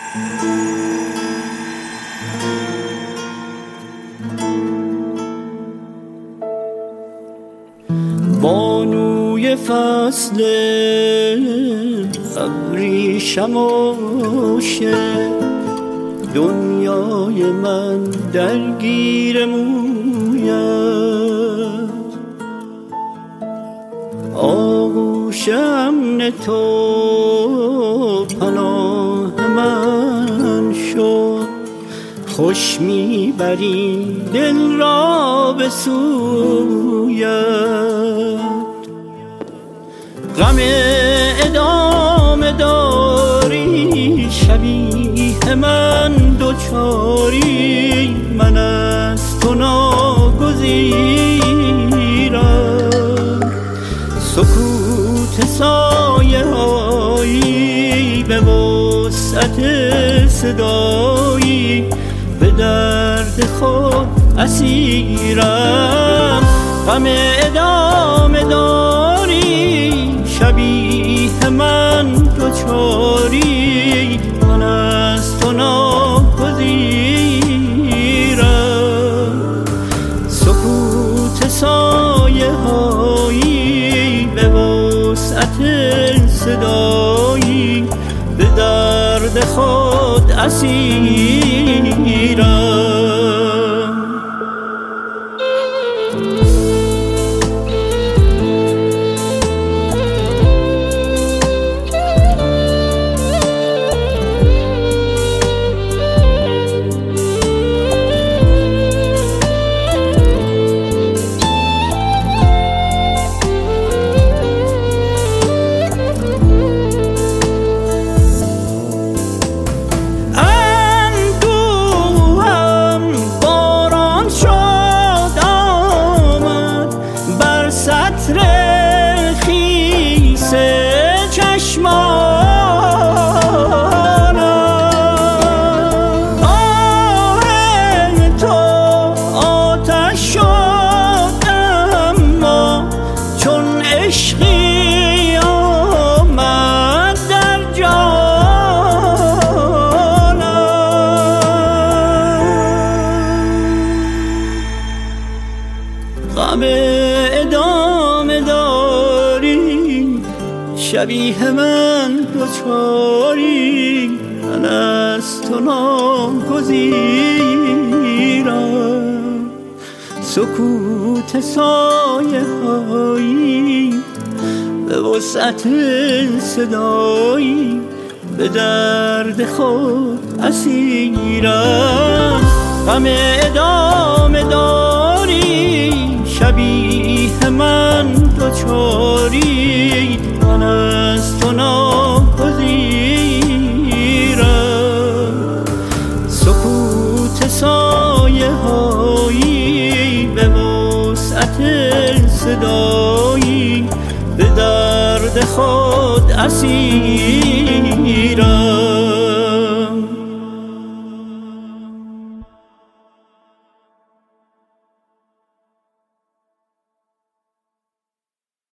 بانوی فصل ابریشم و دنیای من درگیر مویت، آغوش امن تو پناه من شد، خوش میبری دل را به سویت. غم ادامه داری شبیه من دوچاری، من از تو ناگزیرم. سکوت سایه هایی به وسعت صدایی، به درد خود اسیرم. غم ادامه داری شبیه من دوچاری، من از تو ناگزیرم. سکوت سایه هایی به وسعت صدایی، به درد خود اسیرم. عشقی آمد در جانم، غم ادامه داری شبیه من دوچاری، من از تو ناگزیرم. سکوت سایه هایی به وسعت صدایی، به درد خود اسیرم. غم ادامه داری شبیه من دوچاری، من از تو ناگزیرم. سکوت سایه هایی به وسعت صدایی، به درد خود اسیر.